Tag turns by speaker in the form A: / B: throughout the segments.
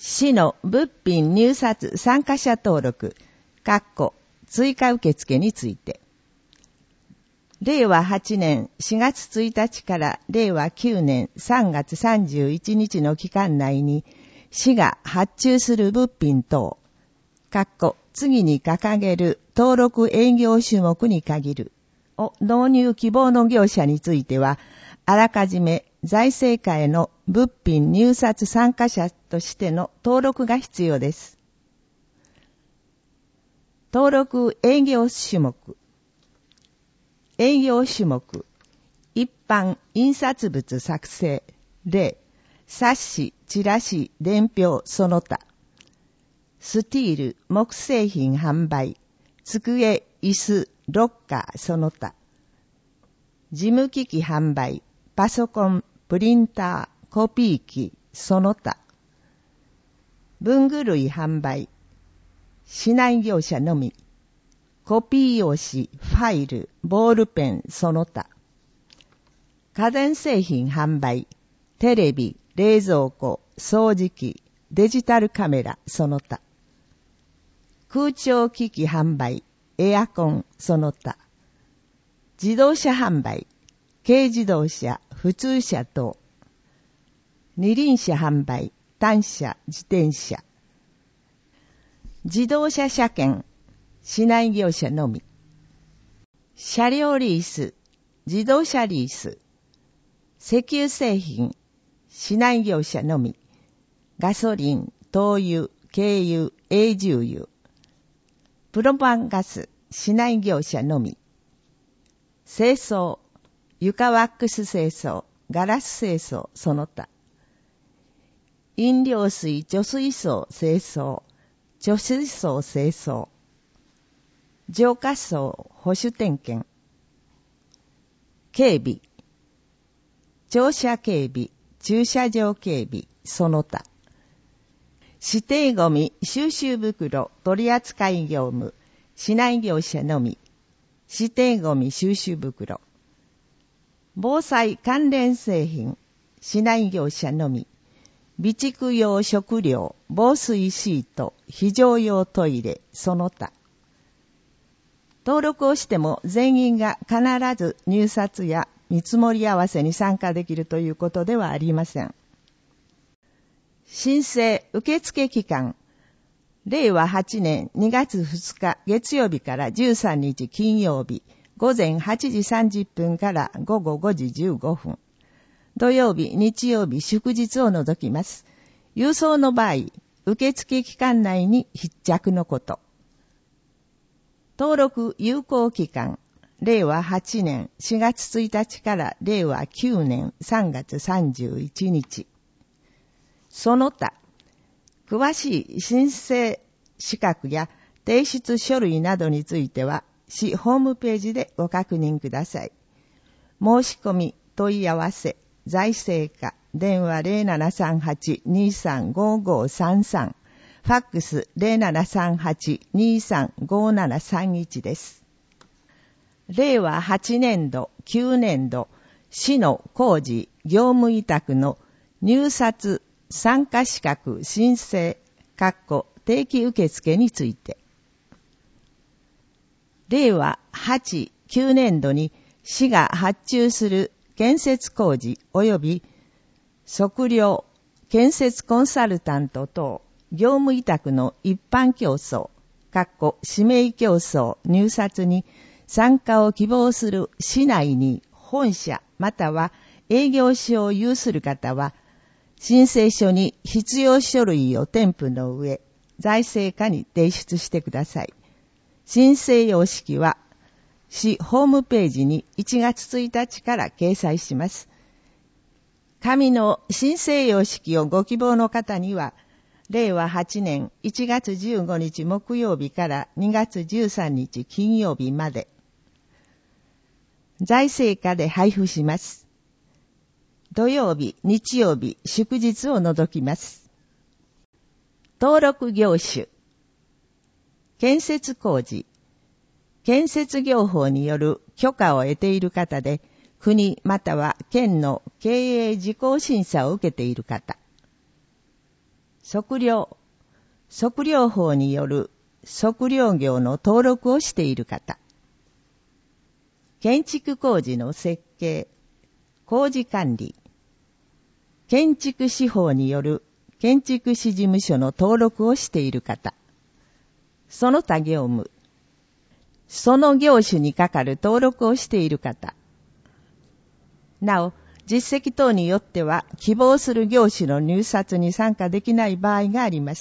A: 市の物品入札参加者登録、追加受付について。令和8年4月1日から令和9年3月31日の期間内に、市が発注する物品等、次に掲げる登録営業種目に限るを導入希望の業者については、あらかじめ財政課への物品入札参加者としての登録が必要です。登録営業種目。営業種目。一般印刷物作成。例、冊子、チラシ、伝票、その他。スティール、木製品販売。机、椅子、ロッカー、その他。事務機器販売。パソコン、プリンター、コピー機、その他。文具類販売。市内業者のみ。コピー用紙、ファイル、ボールペン、その他。家電製品販売。テレビ、冷蔵庫、掃除機、デジタルカメラ、その他。空調機器販売。エアコン、その他。自動車販売。軽自動車、普通車等。二輪車販売、単車、自転車。自動車車検、市内業者のみ。車両リース、自動車リース。石油製品、市内業者のみ。ガソリン、灯油、軽油、永住油。プロパンガス、市内業者のみ。清掃、床ワックス清掃、ガラス清掃、その他。飲料水、貯水槽清掃、貯水槽清掃。浄化槽、保守点検。警備。庁舎警備、駐車場警備、その他。指定ゴミ、収集袋、取扱業務、市内業者のみ。指定ゴミ収集袋。防災関連製品、市内業者のみ。備蓄用食料、防水シート、非常用トイレ、その他。登録をしても全員が必ず入札や見積もり合わせに参加できるということではありません。申請受付期間。令和8年2月2日月曜日から13日金曜日午前8時30分から午後5時15分。土曜日、日曜日、祝日を除きます。郵送の場合、受付期間内に必着のこと。登録有効期間。令和8年4月1日から令和9年3月31日。その他、詳しい申請資格や提出書類などについては、市ホームページでご確認ください。申し込み、問い合わせ、財政課、電話 0738-235533、ファックス 0738-235731 です。令和8年度、9年度、市の工事、業務委託の入札、参加資格申請、定期受付について。令和8、9年度に市が発注する建設工事及び測量、建設コンサルタント等、業務委託の一般競争、指名競争入札に参加を希望する市内に本社または営業所を有する方は、申請書に必要書類を添付の上、財政課に提出してください。申請様式は、市ホームページに1月1日から掲載します。紙の申請様式をご希望の方には、令和8年1月15日木曜日から2月13日金曜日まで、財政課で配布します。土曜日、日曜日、祝日を除きます。登録業種。建設工事。建設業法による許可を得ている方で、国または県の経営事項審査を受けている方。 測量法による測量業の登録をしている方。建築工事の設計、工事管理。建築士法による建築士事務所の登録をしている方。その他業務。その業種にかかる登録をしている方。なお、実績等によっては希望する業種の入札に参加できない場合があります。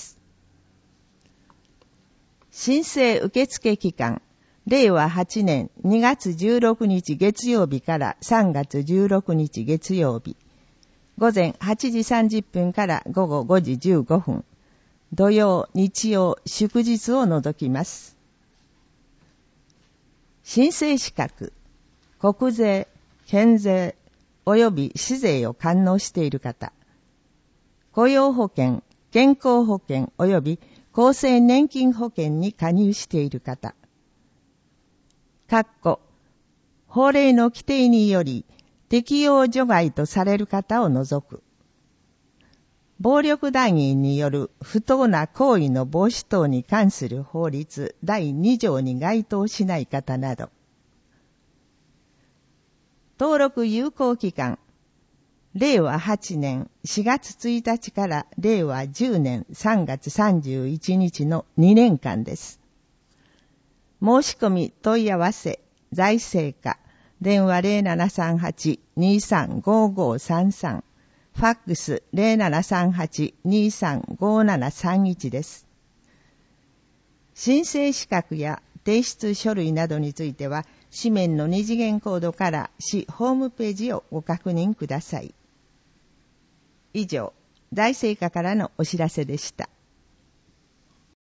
A: 申請受付期間、令和8年2月16日月曜日から3月16日月曜日、午前8時30分から午後5時15分、土曜、日曜、祝日を除きます。申請資格、国税、県税、及び市税を堪能している方、雇用保険、健康保険及び厚生年金保険に加入している方、法令の規定により適用除外とされる方を除く、暴力団員による不当な行為の防止等に関する法律第2条に該当しない方など。登録有効期間、令和8年4月1日から令和10年3月31日の2年間です。申し込み問い合わせ、財政課、電話 0738-235533、ファックス 0738-235731 です。申請資格や提出書類などについては、紙面の二次元コードから市ホームページをご確認ください。以上、財政課からのお知らせでした。